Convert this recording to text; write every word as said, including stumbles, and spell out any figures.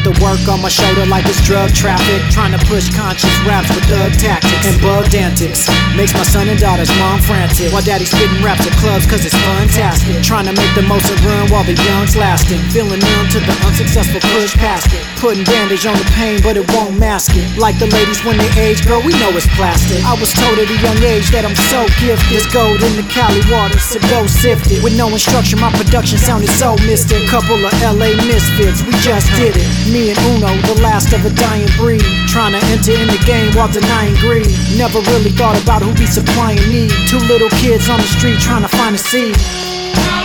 the work on my shoulder like it's drug traffic. Trying to push conscious raps with thug tactics and bugged antics. Makes my son and daughter's mom frantic, while daddy spitting raps at clubs cause it's fun-tastic. Trying to make the most of run while the young's lasting. Feeling numb to the unsuccessful push past it. Putting bandage on the pain but it won't mask it. Like the ladies when they age, girl, we know it's plastic. I was told at a young age that I'm so gifted. There's gold in the Cali water, so go sift it. With no instruction, my production sounded so mystic. Couple of L A misfits, we just did it. Me and Uno, the last of a dying breed. Trying to enter in the game while denying greed. Never really thought about who be supplying need. Two little kids on the street trying to find a seed.